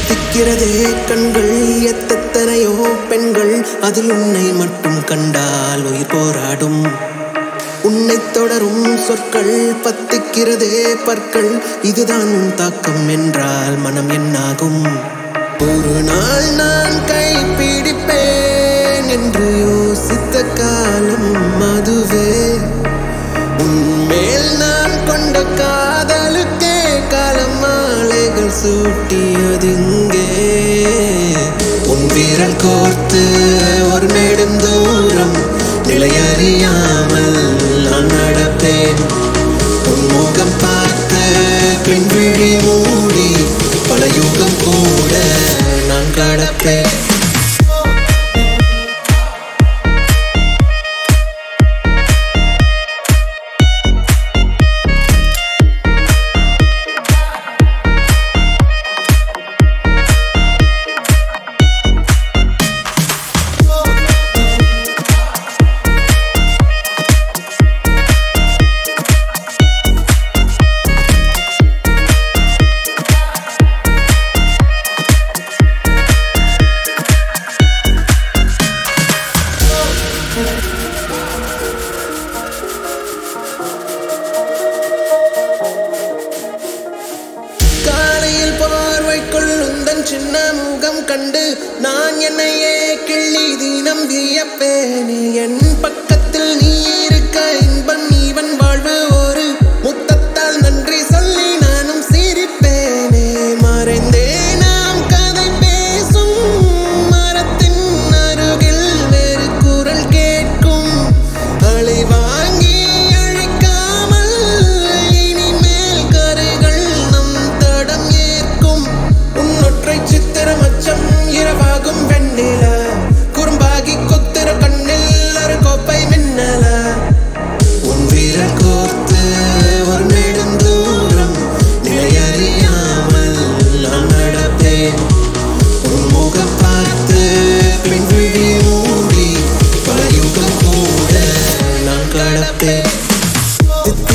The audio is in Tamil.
பத்திக்கிறதே கண்கள் எத்தனையோ பெண்கள் அதில் உன்னை மட்டும் கண்டால் உயிர் போராடும். உன்னை தொடரும் சொற்கள் பத்திக்கிறதே பற்கள், இதுதான் உன் தாக்கம் என்றால் மனம் என்னாகும்? ஒரு நாள் நான் கை பிடிப்பேன் என்று யோசித்த காலம் அதுவே. உன்மேல் நான் கொண்ட காதலுக்கே காலம் மாலைகள் சூட்டியதிங்கே. உன் வீரல் கோர்த்து ஒரு நெடுந்தூரம் நிலையறியாமல் நான் நடப்பேன். உன் முகம் பார்த்து பின் விழி மூடி பல யுகம் கூட நான் கடப்பேன். காலையில் பார்வைக்குள் உந்தன் சின்ன முகம் கண்டு நான் என்னையே கிள்ளி தினம் வியப்பேனே. என் பக்கத்தில் நீ இருக்க இன்பம் இவன் வாழ்வு ஒரு முத்தத்தால் நன்றி சொல்லி நானும் சிரிப்பேனே. மறைந்தே நாம் கதை பேசும் மரத்தின் அருகில் வேறு குரல் கேட்கும். அலை வாங்கி அழைக்காமல் இனிமேல் கரைகள் நம் தடம் ஏற்கும். உன்னொற்றை சித்திரம் அச்சம் இரவாகும் வெண்ணில குறும்பாகி கொத்திர கண்ணில் ஒரு கோப்பை மின்னல. உன் வீரல் கோர்த்து ஒரு நெடுந்தூரம் நிலையறியாமல் நான் நடப்பேன். உன் முகம் பார்த்து பின் விழி மூடி பல யுகம் கூட நான் கடப்பேன்.